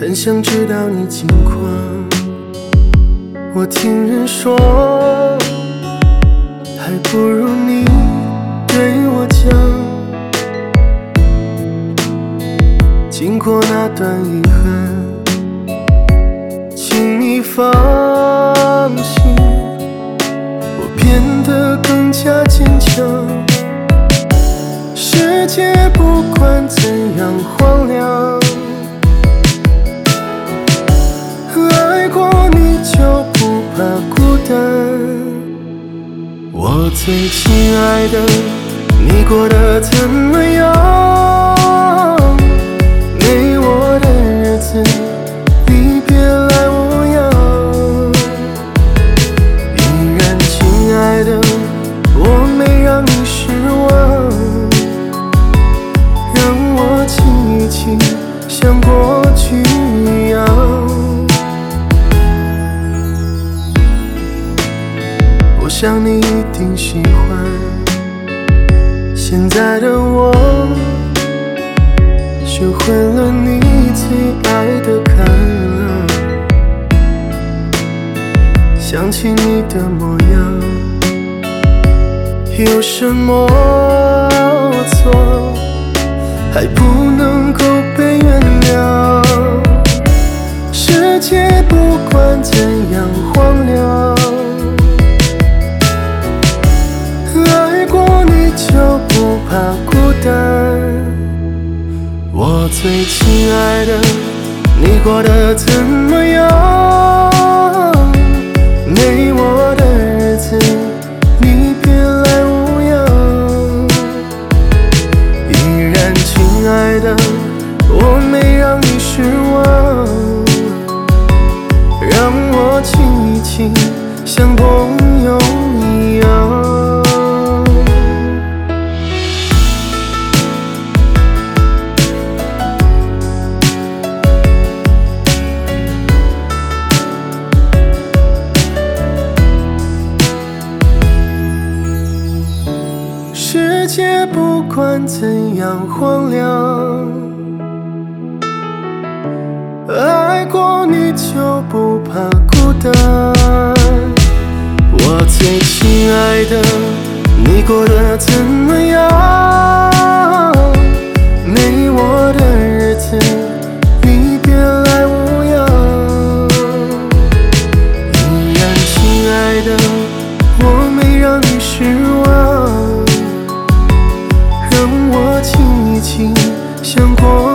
很想知道你近况。我听人说，还不如你对我讲。经过那段遗憾，请你放心，我变得更加坚强。世界不管怎样荒凉，爱过你就不怕孤单。我最亲爱的，你过得怎么样？没我的日子，你别来无恙。依然亲爱的，我没让你失望，让我亲一亲，像过去一样。我想你一定喜欢现在的我，学会了你最爱的开朗。想起你的模样，有什么错还不能够被原谅？世界不管怎样荒凉，爱过你就不怕孤单。我最亲爱的，你过得怎么样？没我的日子，你别来无恙。依然亲爱的，我没让你失望，让我亲一亲，像朋友一样。世界不管怎样荒凉，爱过你就不怕孤单。我最亲爱的，你过得怎么样？没我的日子，你别来无恙。依然亲爱的，我没让你失望，让我亲一亲，像过